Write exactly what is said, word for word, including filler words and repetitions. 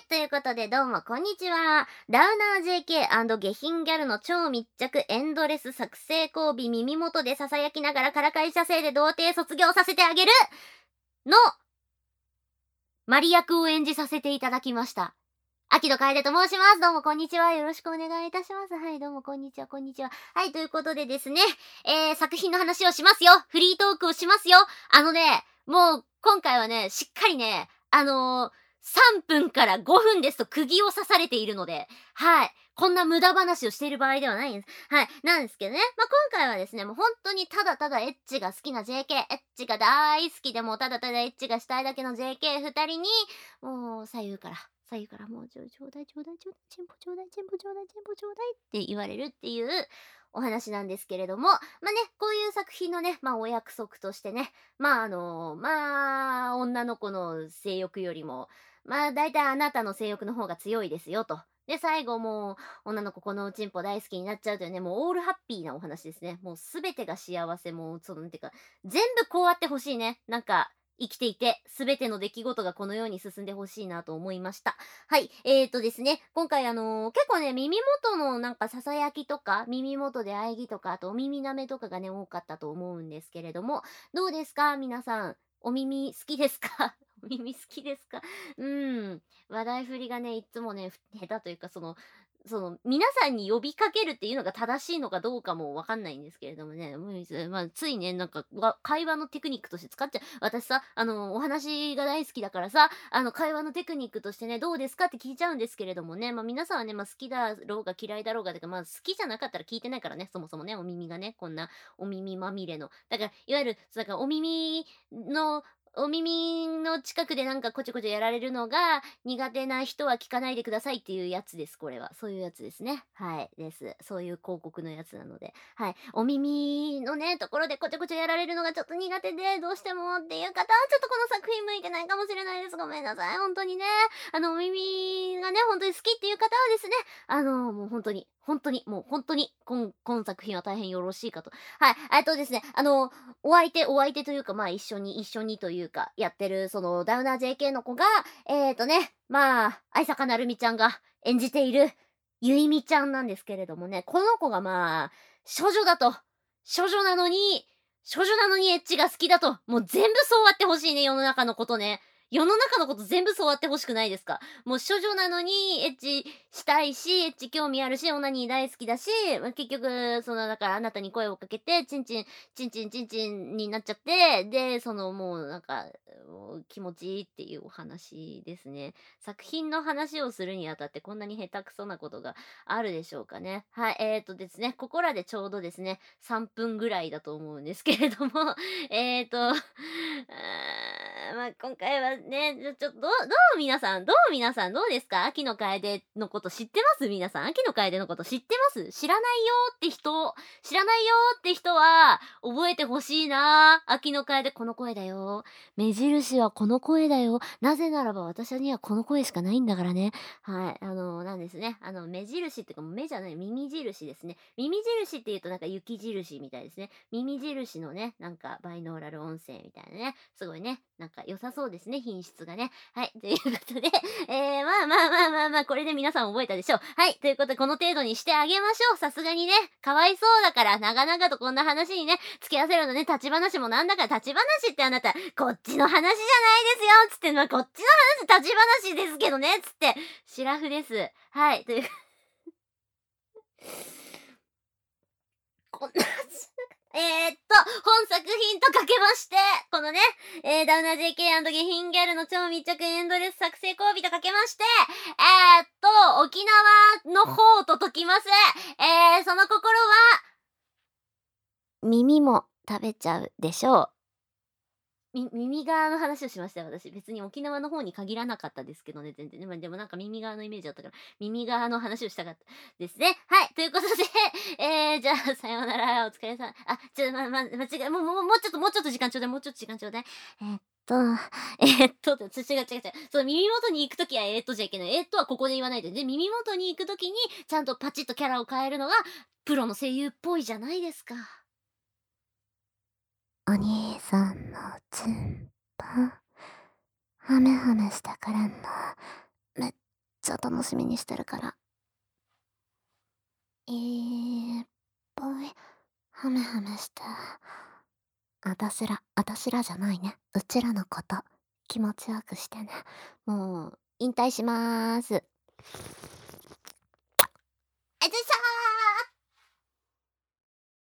ということでどうもこんにちは。ダウナー ジェーケー& 下品ギャルの超密着エンドレス作成交尾耳元で囁きながらからかい射精で童貞卒業させてあげるのマリ役を演じさせていただきました。秋野楓と申します。どうもこんにちは。よろしくお願いいたします。はい、どうもこんにちは、こんにちは。はい、ということでですね、えー、作品の話をしますよ。フリートークをしますよ。あのね、もう今回はね、しっかりね、あのー、さんぷんからごふんですと釘を刺されているので、はい。こんな無駄話をしている場合ではないんです。はい。なんですけどね。まあ、今回はですね、もう本当にただただエッチが好きな ジェーケー、エッチが大好きでもうただただエッチがしたいだけの ジェーケーふたりに、もう左右から、左右からもうちょ、ちょうだいちょうだいちょうだい、チンポちょうだい、チンポちょうだい、チンポちょうだいって言われるっていうお話なんですけれども、まあね、こういう作品のね、まあお約束としてね、まああの、まあ女の子の性欲よりも、まあ大体あなたの性欲の方が強いですよと。で、最後もう女の子このチンポ大好きになっちゃうというね、もうオールハッピーなお話ですね。もうすべてが幸せ、もうその、なんていうか、全部こうあってほしいね。なんか、生きていて、すべての出来事がこのように進んでほしいなと思いました。はい。えーとですね、今回あのー結構ね、耳元のなんか囁きとか、耳元で喘ぎとか、あとお耳舐めとかがね、多かったと思うんですけれども、どうですか皆さん。お耳好きですかお耳好きですかうん。話題振りがね、いつもね、ふ下手というか、その、その、皆さんに呼びかけるっていうのが正しいのかどうかもわかんないんですけれどもね、もういまあ、ついね、なんか、わ会話のテクニックとして使っちゃう。私さ、あの、お話が大好きだからさ、あの、会話のテクニックとしてね、どうですかって聞いちゃうんですけれどもね、まあ、皆さんはね、まあ、好きだろうが嫌いだろうが、てか、まあ、好きじゃなかったら聞いてないからね、そもそもね、お耳がね、こんなお耳まみれの。だから、いわゆる、だからお耳のお耳の近くでなんかこちょこちょやられるのが苦手な人は聞かないでくださいっていうやつです、これは。そういうやつですね。はい、です。そういう広告のやつなので。はい。お耳のね、ところでこちょこちょやられるのがちょっと苦手で、どうしてもっていう方は、ちょっとこの作品向いてないかもしれないです。ごめんなさい。本当にね。あの、お耳がね、本当に好きっていう方はですね、あの、もう本当に、本当に、もう本当に、今、今作品は大変よろしいかと。はい。えっとですね、あの、お相手、お相手というか、まあ一緒に、一緒にというか、やってる、その、ダウナー ジェーケー の子が、えーとね、まあ、愛坂なるみちゃんが演じている、ゆいみちゃんなんですけれどもね、この子がまあ、処女だと。処女なのに、処女なのにエッチが好きだと。もう全部そうあってほしいね、世の中のことね。世の中のこと全部そうあってほしくないですか？もう処女なのにエッチしたいし、エッチ興味あるし、オナニー大好きだし、ま、結局、その、だからあなたに声をかけて、チンチン、チンチンチンチンになっちゃって、で、その、もうなんか、もう気持ちいいっていうお話ですね。作品の話をするにあたってこんなに下手くそなことがあるでしょうかね。はい、えーとですね、ここらでちょうどですね、さんぷんぐらいだと思うんですけれども、えーと、あーまあ、今回はね、ちょちょっと、どうどう皆さんどう皆さんどうですか？秋野楓のこと知ってます？皆さん。秋野楓のこと知ってます？知らないよって人、知らないよって人は覚えてほしいな。秋野楓この声だよ。目印はこの声だよ。なぜならば私にはこの声しかないんだからね。はい。あの、なんですね。あの、目印っていうか、目じゃない、耳印ですね。耳印って言うとなんか雪印みたいですね。耳印のね、なんかバイノーラル音声みたいなね。すごいね。なんか良さそうですね、品質がね。はい。ということで、えー、まあまあまあまあまあ、これで皆さん覚えたでしょう。はい。ということで、この程度にしてあげましょう。さすがにね、かわいそうだから、長々とこんな話にね、付き合わせるのね、立ち話もなんだから、立ち話ってあなた、こっちの話じゃないですよつって、まあ、こっちの話、立ち話ですけどねつって、シラフです。はい。というこんなえーっと、本作品とかけまして、このね、えー、ダウナー ジェーケー& 下品ギャルの超密着エンドレス作成交尾とかけまして、えーっと、沖縄の方と解きます。えー、その心は、耳も食べちゃうでしょう。み耳側の話をしましたよ、私。別に沖縄の方に限らなかったですけどね、全然ね。ま、でもなんか耳側のイメージだったから、耳側の話をしたかったですね。はい、ということで、えー、じゃあ、さようなら、お疲れさん。あ、ちょ、ま、ま、間違え、もうもうもうちょっともうちょっと時間ちょうだい、もうちょっと時間ちょうだい。えーっと、えーっと、ち違う違う違う。そう、耳元に行くときは、えーっとじゃいけない。えーっとはここで言わないで。で、耳元に行くときに、ちゃんとパチッとキャラを変えるのが、プロの声優っぽいじゃないですか。お兄さんのチンポ、ハメハメしてくれんの、めっ楽しみにしてるから。いっぱいハメハメして。あたしら、あたしらじゃないね。うちらのこと、気持ちよくしてね。もう、引退しまーす。